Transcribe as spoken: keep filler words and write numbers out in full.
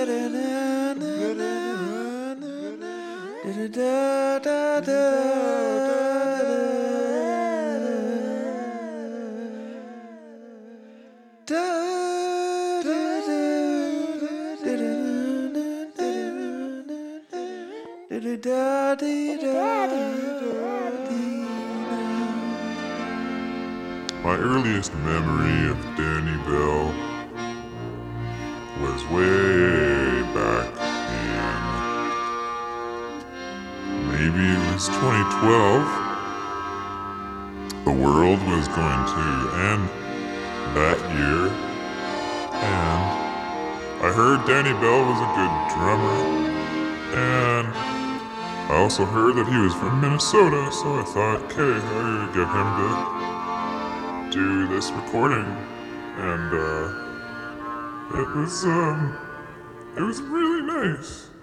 My earliest memory of Danny Bell was way back in, maybe it was twenty twelve. The world was going to end that year, and I heard Danny Bell was a good drummer, and I also heard that he was from Minnesota, so I thought, okay, I'm gonna get him to do this recording, and uh, it was um, it was really nice.